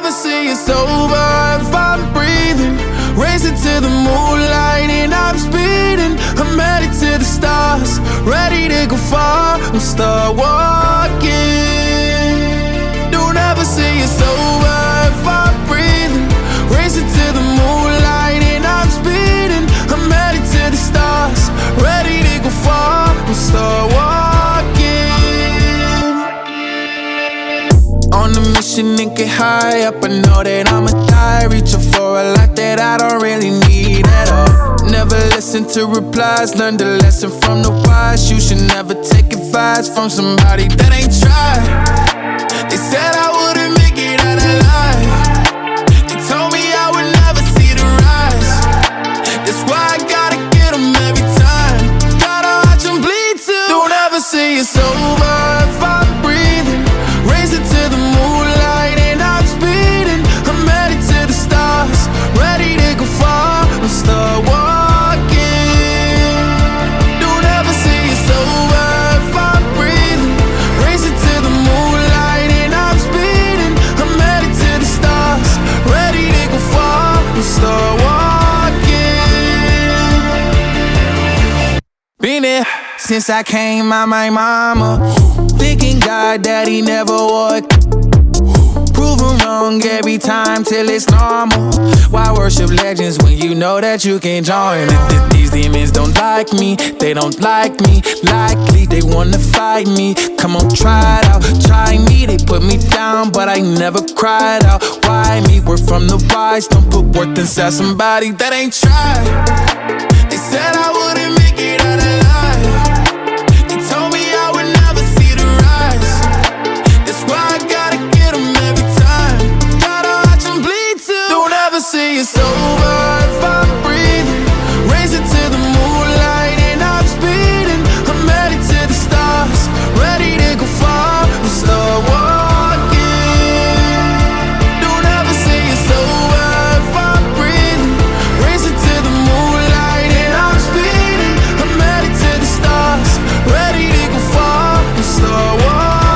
never see it's over if I'm breathing. Racing to the moonlight and I'm speeding. I'm headed to the stars, ready to go far. I'm start walking. Don't ever see it's over if I'm breathing. Racing to the moonlight and I'm speeding. I'm headed to the stars, ready to go far. I'm start walking. On a mission and get high up, I know that I'ma die. Reaching for a lot that I don't really need at all. Never listen to replies, learn the lesson from the wise. You should never take advice from somebody that ain't tried. They said I wouldn't make it out alive. They told me I would never see the rise. That's why I gotta get them every time. Gotta watch them bleed too. Don't ever say it's over if I'm breathing. Racing to the moonlight and I'm speeding. I'm headed to the stars, ready to go far. I'm start walking. Don't ever say it's over if I'm breathing. Racing to the moonlight and I'm speeding. I'm headed to the stars, ready to go far. I'm start walking. Been there since I came out my mama. Thinking God that he never would. Proven wrong every time till it's normal. Why worship legends when you know that you can join? These demons don't like me, they don't like me. Likely they wanna fight me. Come on, try it out, try me. They put me down, but I never cried out. Why me? We're from the wise. Don't put worth inside somebody that ain't tried. They said I wouldn't make it out alive. They told me I would never see the rise. That's why I gotta get them every time. Gotta watch them bleed too. Don't ever say it's over if I'm breathing. Racing to the moonlight and I'm speeding. I'm headed to the stars, ready to go far. I'm start walking. Don't ever say it's over if I'm breathing. Racing to the moonlight and I'm speeding. I'm headed to the stars, ready to go far. I'm start walking.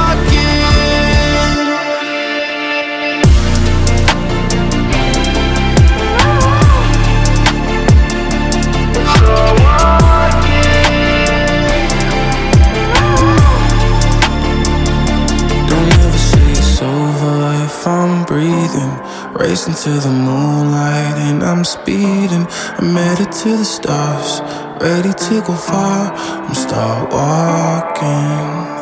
Don't ever say it's over if I'm breathing. Racing to the moonlight and I'm speeding. I'm headed to the stars, ready to go far. I'm start walking.